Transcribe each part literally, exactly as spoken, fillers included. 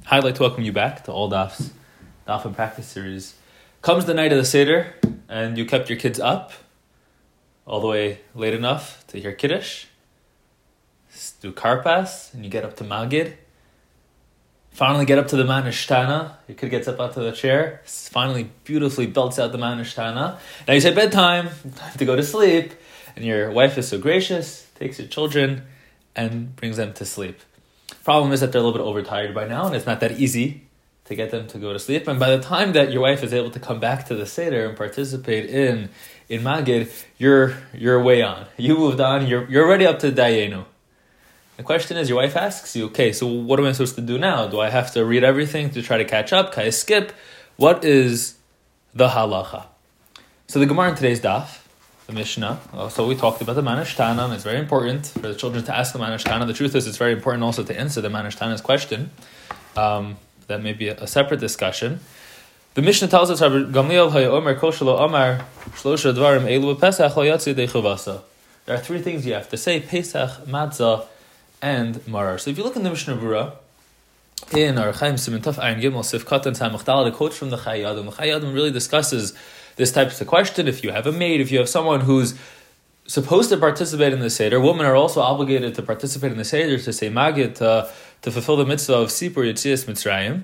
I'd like to welcome you back to All Daf's Daf and Practice series. Comes the night of the Seder, and you kept your kids up all the way late enough to hear Kiddush, do Karpas, and you get up to Magid. Finally get up to the Manishtana. Your kid gets up onto the chair, finally beautifully belts out the Manishtana. Now you say bedtime, time to go to sleep, and your wife is so gracious, takes your children, and brings them to sleep. Problem is that they're a little bit overtired by now, and it's not that easy to get them to go to sleep. And by the time that your wife is able to come back to the Seder and participate in in Magid, you're you're way on. You moved on. You're you're already up to Dayenu. The question is, your wife asks you, okay, so what am I supposed to do now? Do I have to read everything to try to catch up? Can I skip? What is the halacha? So the Gemara in today's daf, the Mishnah, so we talked about the Manishtana, and it's very important for the children to ask the Manishtana. The truth is, it's very important also to answer the Manishtana's question. Um, that may be a, a separate discussion. The Mishnah tells us, Gamliel Omer Koshelo Omar Shlosha Dvarim Elu Pesach Lo Yatsi Dechavasa. There are three things you have to say: Pesach, Matzah, and Marar. So if you look in the Mishnah Berurah, in our Chaim Siman Tov Ayin Gimel Sif Katan Samach Daled, a quote from the Chayei Adam. The Chayei Adam really discusses this type of question. If you have a maid, if you have someone who's supposed to participate in the Seder, women are also obligated to participate in the Seder, to say Magid, to, to fulfill the mitzvah of Sipur Yetzias Mitzrayim.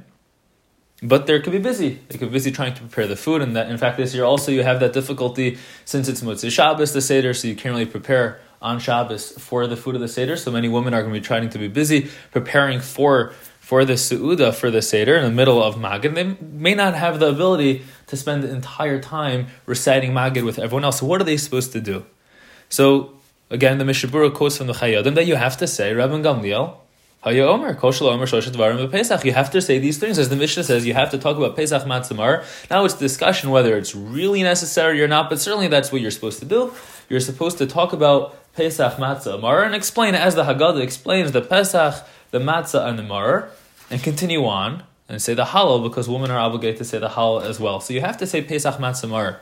But they could be busy. They could be busy trying to prepare the food. And that, in fact, this year also you have that difficulty since it's Motzei Shabbos, the Seder, so you can't really prepare on Shabbos for the food of the Seder. So many women are going to be trying to be busy preparing for for the Su'udah, for the Seder, in the middle of Magid. They may not have the ability to spend the entire time reciting Magid with everyone else. So what are they supposed to do? So, again, the Mishnah Berurah quotes from the Chayei Adam that you have to say, Rabban Gamliel, Haya Omer, Koshel Omer, Shoshet Dvarim Pesach. You have to say these things. As the Mishnah says, you have to talk about Pesach Matzah Mar. Now it's discussion whether it's really necessary or not, but certainly that's what you're supposed to do. You're supposed to talk about Pesach Matzah Mar and explain, as the Haggadah explains, the Pesach, the Matzah, and the Mar, and continue on and say the Halal, because women are obligated to say the Halal as well. So you have to say Pesach Matzah Mar.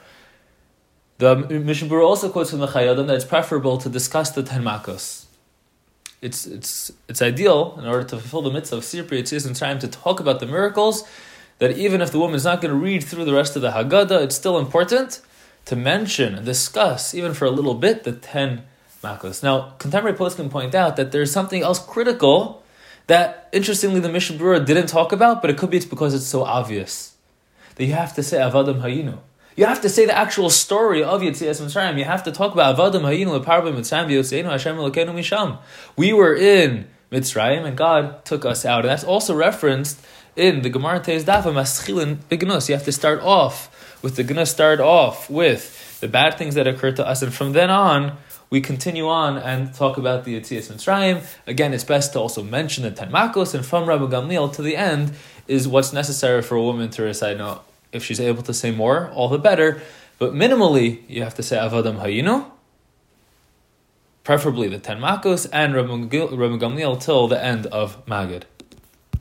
The Mishnah Berurah also quotes from the Chayei Adam that it's preferable to discuss the Ten Makos. It's it's it's ideal, in order to fulfill the mitzvah of Sipur Yetzias Mitzrayim, to talk about the miracles, that even if the woman is not going to read through the rest of the Haggadah, it's still important to mention and discuss, even for a little bit, the Ten Makos. Now, contemporary poets can point out that there's something else critical that, interestingly, the Mishnah Berurah didn't talk about, but it could be it's because it's so obvious that you have to say Avadim Hayinu. You have to say the actual story of Yetzias Mitzrayim. You have to talk about Avadim Hayinu leParba Mitzrayim v'Yotzeinu Hashem Elokeinu Misham. We were in Mitzrayim and God took us out. And that's also referenced in the Gemara Teiz Daf Maschilin B'Gnus. You have to start off with the Gnus, start off with the bad things that occurred to us, and from then on, we continue on and talk about the Yetzias Mitzrayim. Again, it's best to also mention the Ten Makos, and from Rabban Gamliel to the end is what's necessary for a woman to recite. Now, if she's able to say more, all the better. But minimally, you have to say Avadam Hayinu, preferably the Ten Makos, and Rabban Gamliel till the end of Magid.